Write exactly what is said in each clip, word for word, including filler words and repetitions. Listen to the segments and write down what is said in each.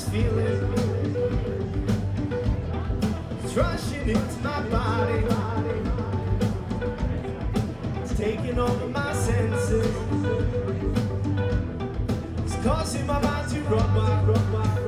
feeling is rushing into my body. It's taking over my senses. It's causing my mind to run wild, run wild.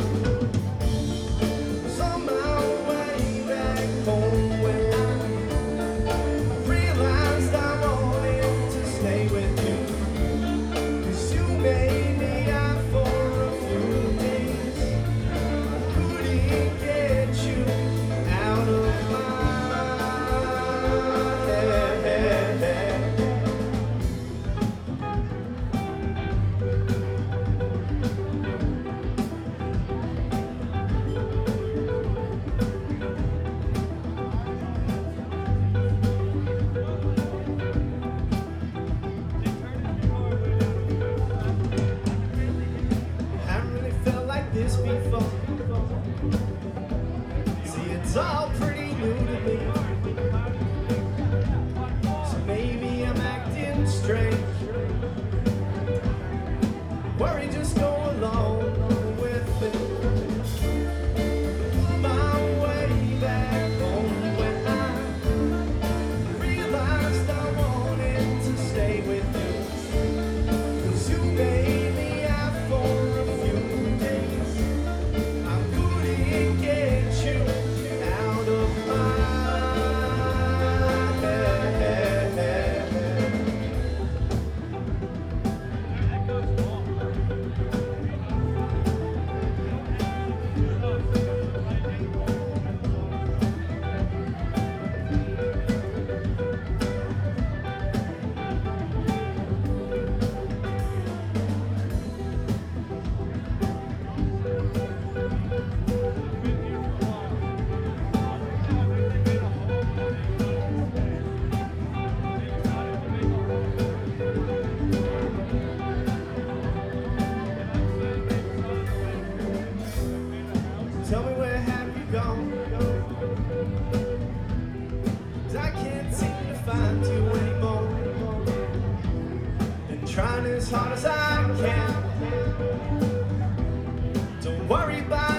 Somehow way back home when I realized I wanted to stay with you. 'Cause you made me out for a few days. I couldn't get you out of my head. This before. See, it's all pretty new to me. So maybe I'm acting strange. Worry, just go along with it. My way back home when I realized I wanted to stay with you. 'Cause you made me out for a few days. I couldn't get you out of my head. Tell me, where have you gone? 'Cause I can't seem to find you anymore. Been trying as hard as I can. Don't worry about